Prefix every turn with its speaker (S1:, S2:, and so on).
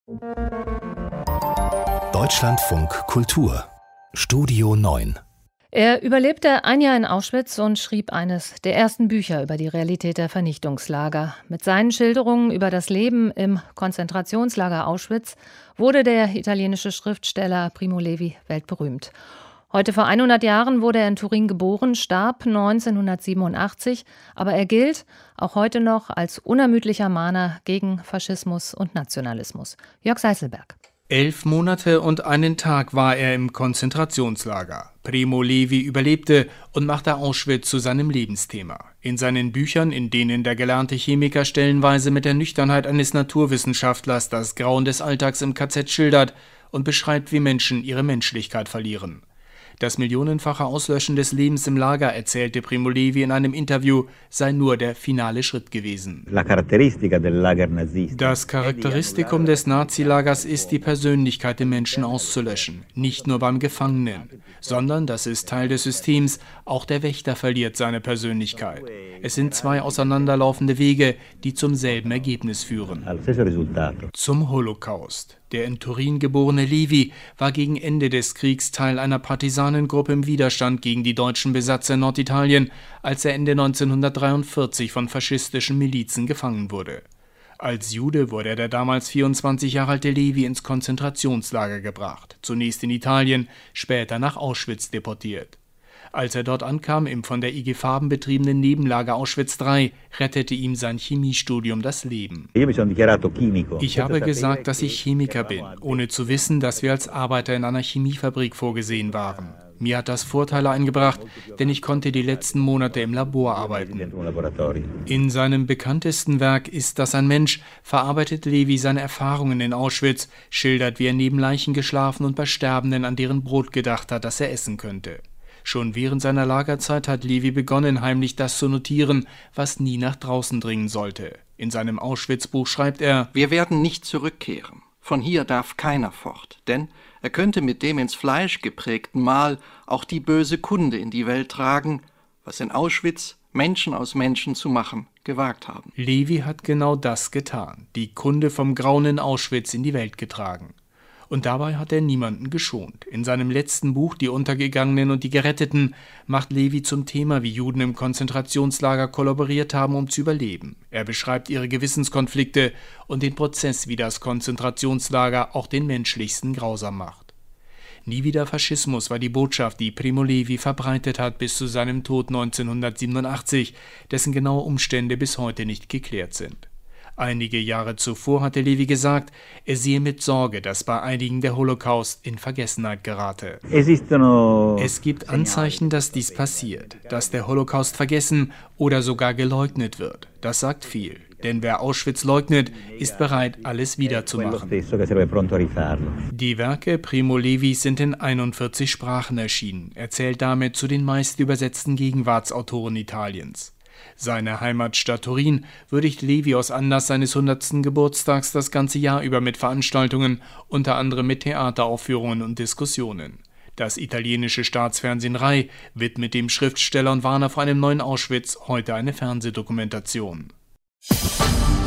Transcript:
S1: Deutschlandfunk Kultur Studio 9.
S2: Er überlebte ein Jahr in Auschwitz und schrieb eines der ersten Bücher über die Realität der Vernichtungslager. Mit seinen Schilderungen über das Leben im Konzentrationslager Auschwitz wurde der italienische Schriftsteller Primo Levi weltberühmt. Heute vor 100 Jahren wurde er in Turin geboren, starb 1987, aber er gilt auch heute noch als unermüdlicher Mahner gegen Faschismus und Nationalismus. Jörg Seißelberg.
S3: 11 Monate und einen Tag war er im Konzentrationslager. Primo Levi überlebte und machte Auschwitz zu seinem Lebensthema. In seinen Büchern, in denen der gelernte Chemiker stellenweise mit der Nüchternheit eines Naturwissenschaftlers das Grauen des Alltags im KZ schildert und beschreibt, wie Menschen ihre Menschlichkeit verlieren. Das millionenfache Auslöschen des Lebens im Lager, erzählte Primo Levi in einem Interview, sei nur der finale Schritt gewesen. Das Charakteristikum des Nazilagers ist, die Persönlichkeit der Menschen auszulöschen. Nicht nur beim Gefangenen, sondern, das ist Teil des Systems, auch der Wächter verliert seine Persönlichkeit. Es sind zwei auseinanderlaufende Wege, die zum selben Ergebnis führen. Zum Holocaust. Der in Turin geborene Levi war gegen Ende des Kriegs Teil einer Partisanengruppe im Widerstand gegen die deutschen Besatzer in Norditalien, als er Ende 1943 von faschistischen Milizen gefangen wurde. Als Jude wurde der damals 24 Jahre alte Levi ins Konzentrationslager gebracht, zunächst in Italien, später nach Auschwitz deportiert. Als er dort ankam, im von der IG Farben betriebenen Nebenlager Auschwitz III, rettete ihm sein Chemiestudium das Leben. Ich habe gesagt, dass ich Chemiker bin, ohne zu wissen, dass wir als Arbeiter in einer Chemiefabrik vorgesehen waren. Mir hat das Vorteile eingebracht, denn ich konnte die letzten Monate im Labor arbeiten. In seinem bekanntesten Werk Ist das ein Mensch verarbeitet Levi seine Erfahrungen in Auschwitz, schildert, wie er neben Leichen geschlafen und bei Sterbenden an deren Brot gedacht hat, das er essen könnte. Schon während seiner Lagerzeit hat Levi begonnen, heimlich das zu notieren, was nie nach draußen dringen sollte. In seinem Auschwitz-Buch schreibt er:
S4: Wir werden nicht zurückkehren. Von hier darf keiner fort, denn er könnte mit dem ins Fleisch geprägten Mal auch die böse Kunde in die Welt tragen, was in Auschwitz Menschen aus Menschen zu machen gewagt haben.
S3: Levi hat genau das getan, die Kunde vom Grauen in Auschwitz in die Welt getragen. Und dabei hat er niemanden geschont. In seinem letzten Buch Die Untergegangenen und die Geretteten macht Levi zum Thema, wie Juden im Konzentrationslager kollaboriert haben, um zu überleben. Er beschreibt ihre Gewissenskonflikte und den Prozess, wie das Konzentrationslager auch den menschlichsten grausam macht. Nie wieder Faschismus war die Botschaft, die Primo Levi verbreitet hat bis zu seinem Tod 1987, dessen genaue Umstände bis heute nicht geklärt sind. Einige Jahre zuvor hatte Levi gesagt, er sehe mit Sorge, dass bei einigen der Holocaust in Vergessenheit gerate. Es gibt Anzeichen, dass dies passiert, dass der Holocaust vergessen oder sogar geleugnet wird. Das sagt viel, denn wer Auschwitz leugnet, ist bereit, alles wiederzumachen. Die Werke Primo Levis sind in 41 Sprachen erschienen, erzählt damit zu den meist übersetzten Gegenwartsautoren Italiens. Seine Heimatstadt Turin würdigt Levi aus Anlass seines 100. Geburtstags das ganze Jahr über mit Veranstaltungen, unter anderem mit Theateraufführungen und Diskussionen. Das italienische Staatsfernsehen Rai widmet dem Schriftsteller und Warner vor einem neuen Auschwitz heute eine Fernsehdokumentation.